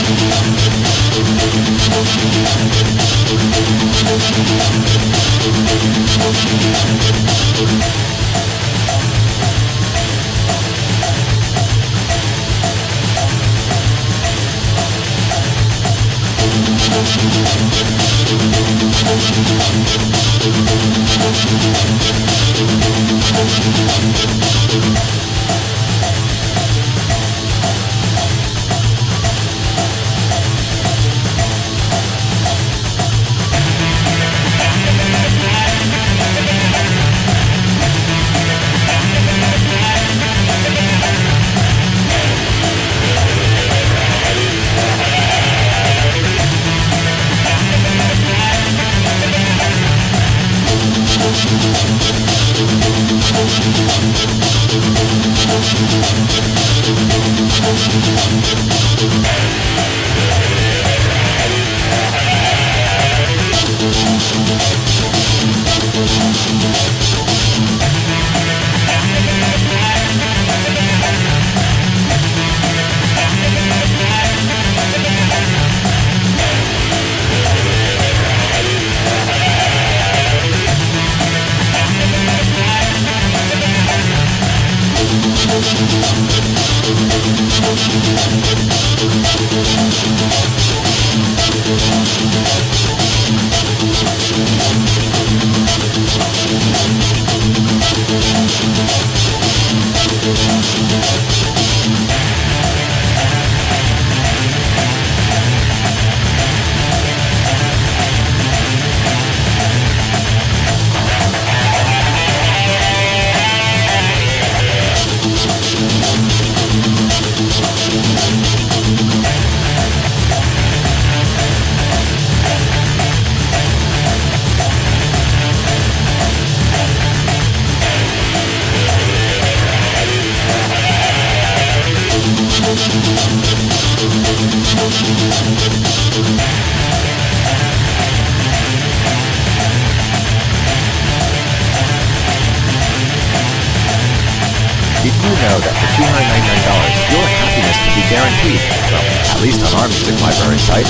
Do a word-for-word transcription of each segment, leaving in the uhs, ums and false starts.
Did you know that for two hundred ninety-nine dollars, your happiness can be guaranteed? Well, at least on our music library site.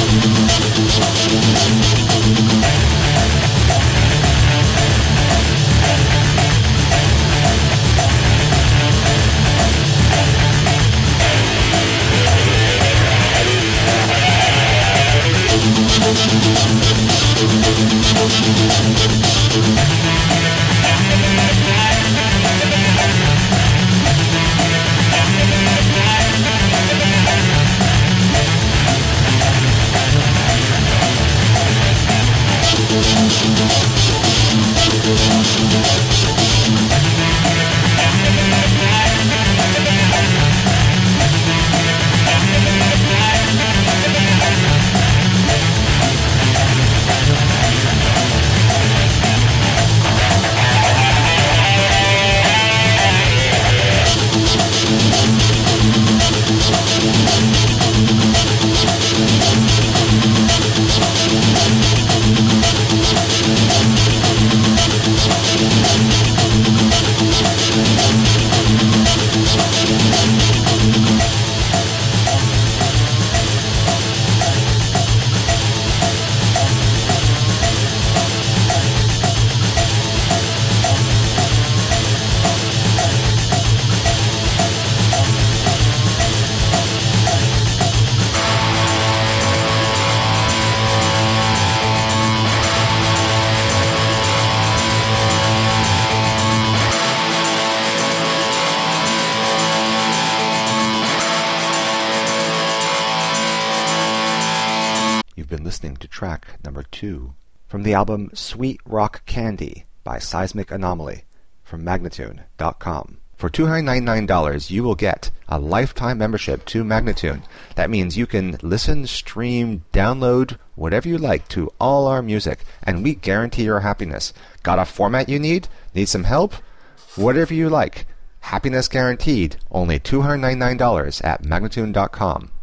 You've been listening to track number two from the album Sweet Rock Candy by Seismic Anomaly from Magnatune dot com. For two hundred ninety-nine dollars, you will get a lifetime membership to Magnatune. That means you can listen, stream, download, whatever you like to all our music, and we guarantee your happiness. Got a format you need? Need some help? Whatever you like. Happiness guaranteed. Only two hundred ninety-nine dollars at Magnatune dot com.